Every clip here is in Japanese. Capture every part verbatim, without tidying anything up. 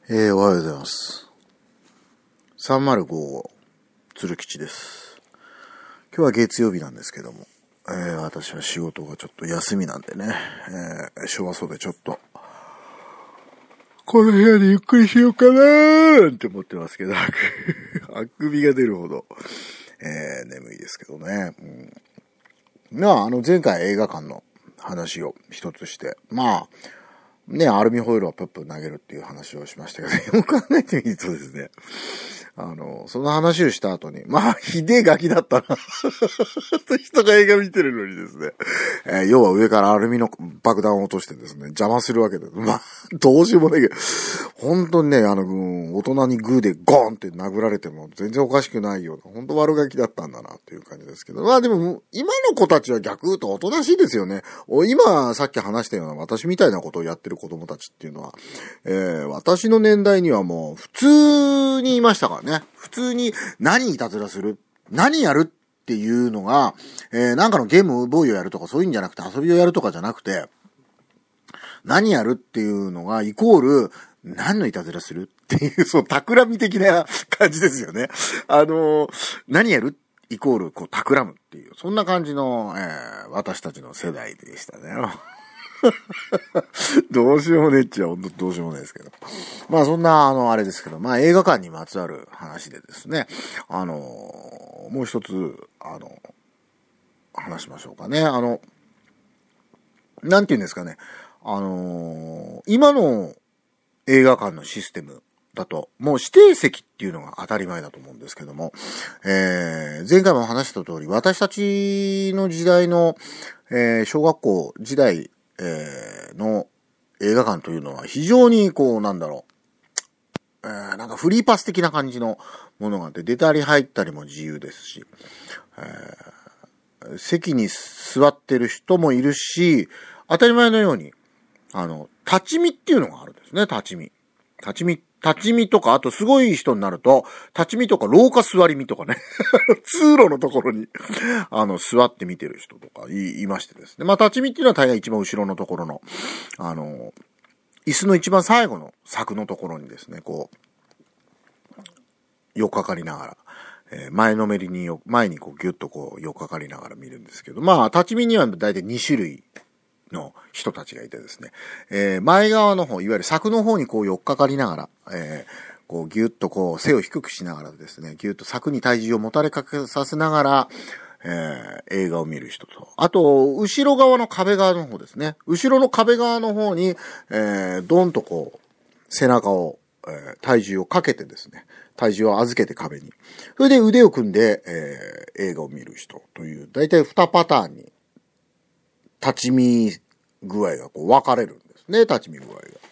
えー、おはようございます。さんまるご号、鶴吉です。今日は月曜日なんですけども、えー、私は仕事がちょっと休みなんでね、えー、昭和そうでちょっと、この部屋でゆっくりしようかなーって思ってますけど、あくびが出るほど、えー、眠いですけどね。うん、まあ、あの、前回映画館の話を一つして、まあ、ね、アルミホイルをプップ投げるっていう話をしましたけど、よく考えてみるとですね、あの、その話をした後に、まあ、ひでえガキだったな。人が映画見てるのにですね、えー、要は上からアルミの爆弾を落としてですね、邪魔するわけです。まあ、どうしようもないけど、本当にね、あの、大人にグーでゴーンって殴られても全然おかしくないような、本当悪ガキだったんだなっていう感じですけど、まあでも、今の子たちは逆言うとおとなしいですよね。今、さっき話したような私みたいなことをやってる子供たちっていうのは、えー、私の年代にはもう普通にいましたからね。普通に何いたずらする何やるっていうのが、えー、なんかのゲームボーイをやるとかそういうんじゃなくて遊びをやるとかじゃなくて、何やるっていうのがイコール何のいたずらするっていう、そう、企み的な感じですよね。あのー、何やるイコールこう企むっていう、そんな感じの、えー、私たちの世代でしたね。どうしようもねえっちゃ、ほんとどうしようもないですけど。まあそんな、あの、あれですけど、まあ映画館にまつわる話でですね、あの、もう一つ、あの、話しましょうかね。あの、なんて言うんですかね。あの、今の映画館のシステムだと、もう指定席っていうのが当たり前だと思うんですけども、えー、前回も話した通り、私たちの時代の、えー、小学校時代、えー、の映画館というのは非常にこうなんだろう、えー、なんかフリーパス的な感じのものがあって、出たり入ったりも自由ですし、えー、席に座ってる人もいるし、当たり前のようにあの立ち見っていうのがあるんですね。立ち見立ち見立ち見とか、あとすごい人になると、立ち見とか廊下座り見とかね、通路のところに、あの、座って見てる人とかい、いましてですね。まあ、立ち見っていうのは大概一番後ろのところの、あの、椅子の一番最後の柵のところにですね、こう、よっかかりながら、えー、前のめりによ、前にこうギュッとこう、よっかかりながら見るんですけど、まあ、立ち見には大体に種類、の人たちがいてですね、えー、前側の方、いわゆる柵の方にこう寄っかかりながら、えー、こうギュッとこう背を低くしながらですね、ギュッと柵に体重をもたれかけさせながら、えー、映画を見る人と、あと、後ろ側の壁側の方ですね、後ろの壁側の方に、えー、ドンとこう、背中を、えー、体重をかけてですね、体重を預けて壁に。それで腕を組んで、えー、映画を見る人という、だいたいにパターンに、立ち見具合がこう分かれるんですね、立ち見具合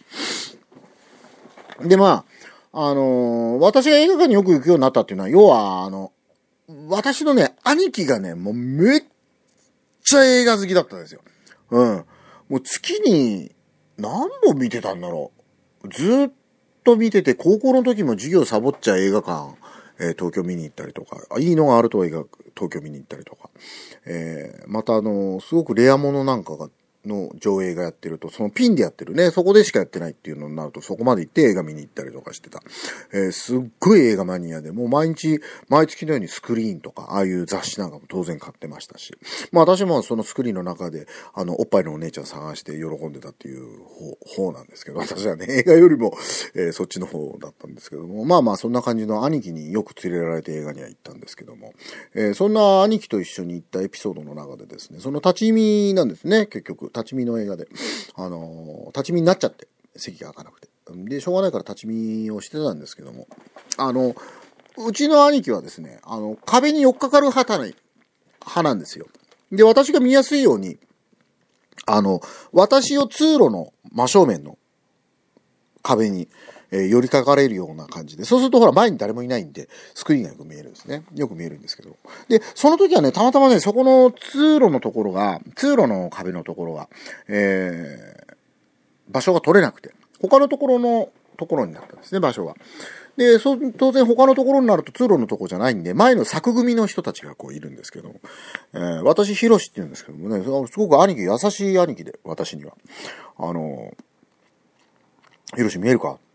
が。で、まあ、あのー、私が映画館によく行くようになったっていうのは、要は、あの、私のね、兄貴がね、もうめっちゃ映画好きだったんですよ。うん。もう月に何本見てたんだろう。ずっと見てて、高校の時も授業サボっちゃ映画館、えー、東京見に行ったりとか、いいのがあると映画、東京見に行ったりとか、えー、またあの、すごくレアものなんかが、の上映がやってると、そのピンでやってるね、そこでしかやってないっていうのになると、そこまで行って映画見に行ったりとかしてた。えー、すっごい映画マニアで、もう毎日、毎月のようにスクリーンとか、ああいう雑誌なんかも当然買ってましたし、まあ私もそのスクリーンの中で、あの、おっぱいのお姉ちゃん探して喜んでたっていう方、方なんですけど、私はね、映画よりも、えー、そっちの方だったんですけども、まあまあそんな感じの兄貴によく連れられて映画には行ったんですけども、えー、そんな兄貴と一緒に行ったエピソードの中でですね、その立ち見なんですね、結局。立ち見の映画で。あのー、立ち見になっちゃって、席が開かなくて。で、しょうがないから立ち見をしてたんですけども、あの、うちの兄貴はですね、あの、壁に寄っかかる派な、派なんですよ。で、私が見やすいように、あの、私を通路の真正面の壁に、えー、寄りかかれるような感じで、そうするとほら前に誰もいないんで、スクリーンがよく見えるんですね。よく見えるんですけど。で、その時はね、たまたまね、そこの通路のところが、通路の壁のところが、えー、場所が取れなくて、他のところのところになったんですね、場所が。で、そう、当然他のところになると通路のところじゃないんで、前の柵組の人たちがこういるんですけども、えー、私、ヒロシって言うんですけどもね、すごく兄貴、優しい兄貴で、私には。あの、ヒロシ見えるかって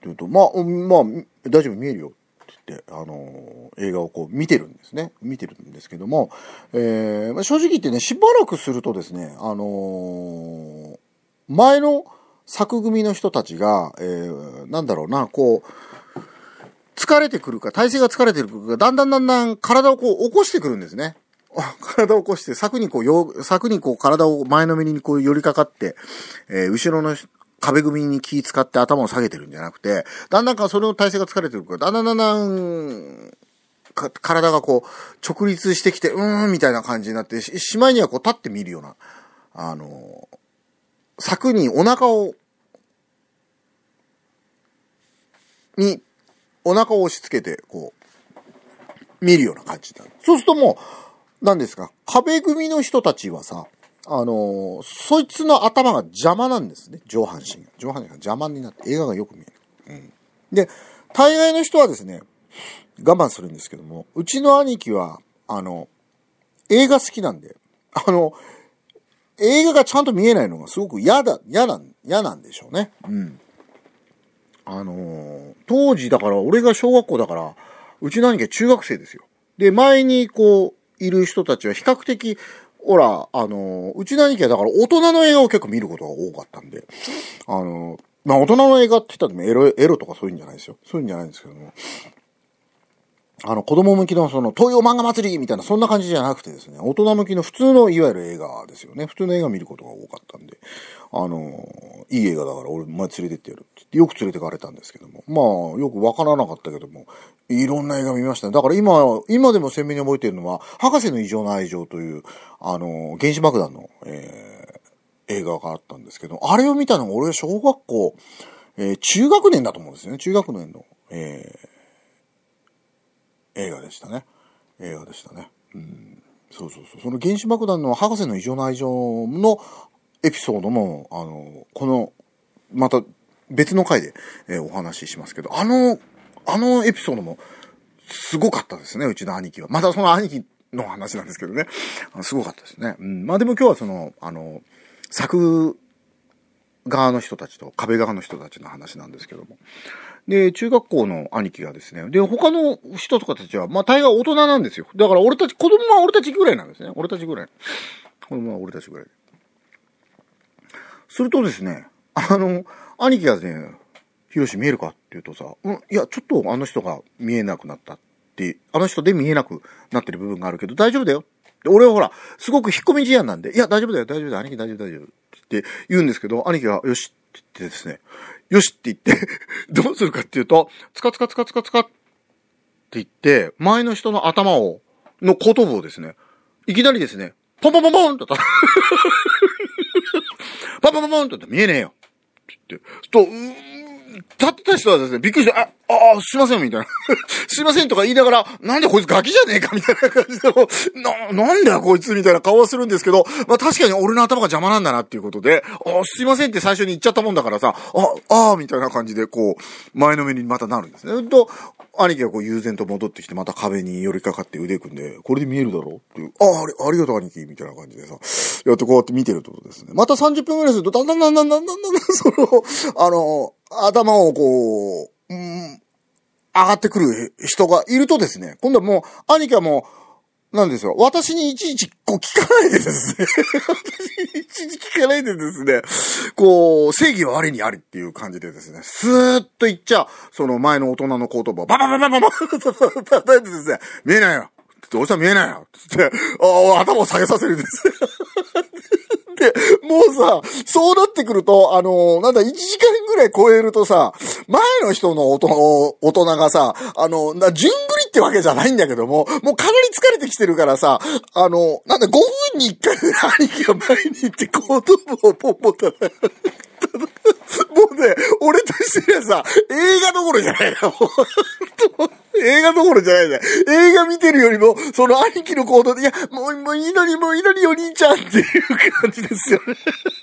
言うと、まあ、まあ、大丈夫見えるよって言って、あのー、映画をこう見てるんですね。見てるんですけども、えー、まあ、正直言ってね、しばらくするとですね、あのー、前の作組の人たちが、えー、なんだろうな、こう、疲れてくるか、体勢が疲れてくるか、だんだんだんだん体をこう起こしてくるんですね。体を起こして、柵にこう、よ、柵にこう体を前のめりにこう寄りかかって、えー、後ろの壁組に気使って頭を下げてるんじゃなくて、だんだんかそれの体勢が疲れてるから、だんだんだんだん、か体がこう、直立してきて、うーん、みたいな感じになって、し、しまいにはこう立ってみるような、あのー、柵にお腹を、に、お腹を押し付けて、こう、見るような感じになる。そうするともう、何ですか、壁組の人たちはさ、あのー、そいつの頭が邪魔なんですね。上半身が。上半身が邪魔になって映画がよく見える。うん。で、大概の人はですね、我慢するんですけども、うちの兄貴は、あの、映画好きなんで、あの、映画がちゃんと見えないのがすごく嫌だ、嫌なん、嫌なんでしょうね。うん。あのー、当時だから、俺が小学校だから、うちの兄貴は中学生ですよ。で、前にこう、いる人たちは比較的、ほら、あのー、うちの兄貴はだから大人の映画を結構見ることが多かったんで、あのー、まあ大人の映画って言ったらエロ、エロとかそういうんじゃないですよ。そういうんじゃないんですけども、あの、子供向きのその、東洋漫画祭りみたいな、そんな感じじゃなくてですね、大人向きの普通の、いわゆる映画ですよね。普通の映画見ることが多かったんで、あの、いい映画だから俺、前連れてってやるって言って、よく連れてかれたんですけども。まあ、よくわからなかったけども、いろんな映画見ましたね。だから今、今でも鮮明に覚えてるのは、博士の異常な愛情という、あの、原子爆弾の、えー、映画があったんですけど、あれを見たのが俺が小学校、えー、中学年だと思うんですよね。中学年の、えー、映画でしたね。映画でしたね。うん。そうそうそう。その原子爆弾の博士の異常な愛情のエピソードも、あの、この、また別の回で、えー、お話ししますけど、あの、あのエピソードもすごかったですね、うちの兄貴は。またその兄貴の話なんですけどね。すごかったですね。うん。まあでも今日はその、あの、作側の人たちと壁側の人たちの話なんですけども。で、中学校の兄貴がですね、で、他の人とかたちは、まあ、大概大人なんですよ。だから俺たち、子供は俺たちぐらいなんですね。俺たちぐらい。子供は俺たちぐらい。するとですね、あの、兄貴がね、ヒロシ見えるかって言うとさ、うん、いや、ちょっとあの人が見えなくなったって、あの人で見えなくなってる部分があるけど、大丈夫だよ。で、俺はほら、すごく引っ込み思案なんで、いや、大丈夫だよ、大丈夫だよ、兄貴大丈夫、大丈夫。って言うんですけど、兄貴が、よしって言ってですね、よしって言って、どうするかっていうと、つかつかつかつかつかって言って、前の人の頭を、の後頭部をですね、いきなりですね、ポンポンポンポンと、パンポンポンポンと見えねえよって言って、と、うー立ってた人はですね、びっくりして、あ、あ、すいません、みたいな。すいませんとか言いながら、なんでこいつガキじゃねえかみたいな感じで、な、なんだよこいつみたいな顔はするんですけど、まあ確かに俺の頭が邪魔なんだなっていうことで、あ、すいませんって最初に言っちゃったもんだからさ、あ、あみたいな感じで、こう、前のめりにまたなるんですね。と、兄貴がこう悠然と戻ってきて、また壁に寄りかかって腕組んで、これで見えるだろっていう、あ、あれ、ありがとう兄貴みたいな感じでさ、やってこうやって見てるってことですね。またさんじゅっぷんぐらいすると、だんだんだんだんだんだんだんだん、その、あの、頭をこう、うん、上がってくる人がいるとですね、今度はもう、兄貴はもう、なんですよ。私にいちいちこう聞かないでですね。私にいちいち聞かないでですね。こう、正義は我にありっていう感じでですね。スーッと言っちゃ、その前の大人の言葉をババババババババ叩いてですね、見えないよ。どうしたら見えないよ。つって、あ頭を下げさせるんです。で、もうさ、そうなってくると、あのー、なんだ、いちじかんぐらい超えるとさ、前の人の大人、大人がさ、あの、な、順繰りってわけじゃないんだけども、もうかなり疲れてきてるからさ、あの、なんだ、ごふんにいっかいぐらい兄貴が前に行って後頭部をポンポン叩く。もうね、俺としてはさ、映画どころじゃないな、もう。映画どころじゃないね。映画見てるよりも、その兄貴の行動で、いや、もう、もういいのに、もういいのにお兄ちゃんっていう感じですよね。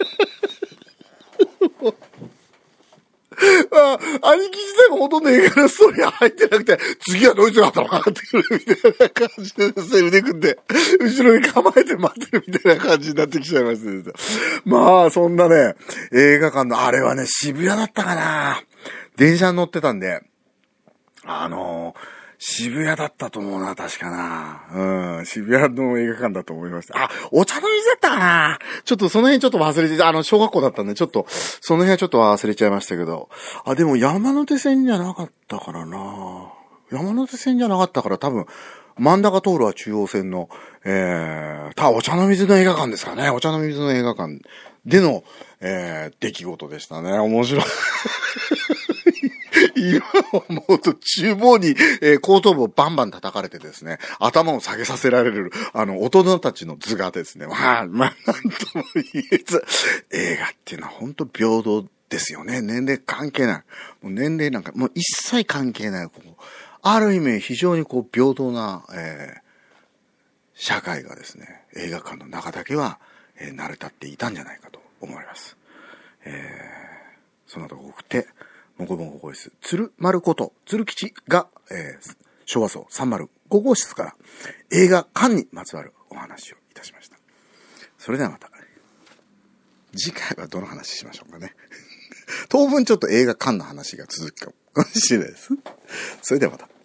あ、兄貴自体もほとんど映画のストーリー入ってなくて、次はドイツが頭がってくるみたいな感じでですね、腕組んで、後ろに構えて待ってるみたいな感じになってきちゃいましてですね。まあ、そんなね、映画館の、あれはね、渋谷だったかな。 電車に乗ってたんで、あのー、渋谷だったと思うな、確かな。うん、渋谷の映画館だと思いました。あ、お茶の水だったかな。ちょっとその辺ちょっと忘れて、あの、小学校だったんで、ちょっと、その辺はちょっと忘れちゃいましたけど。あ、でも山手線じゃなかったからな。山手線じゃなかったから多分、真ん中通るは中央線の、えー、た、お茶の水の映画館ですかね。お茶の水の映画館での、えー、出来事でしたね。面白い。今思うと厨房に、えー、後頭部をバンバン叩かれてですね、頭を下げさせられる、あの、大人たちの図がですね、まあ、まあ、なんとも言えず、映画っていうのは本当平等ですよね。年齢関係ない。もう年齢なんか、もう一切関係ない。こうある意味、非常にこう、平等な、えー、社会がですね、映画館の中だけは、えー、成り立っていたんじゃないかと思います。えー、そのとこ送って、もこもこ号室、鶴丸こと鶴吉が、えー、昭和層さんまるご号室から映画館にまつわるお話をいたしました。それではまた次回はどの話しましょうかね。当分ちょっと映画館の話が続くかもしれないです。それではまた。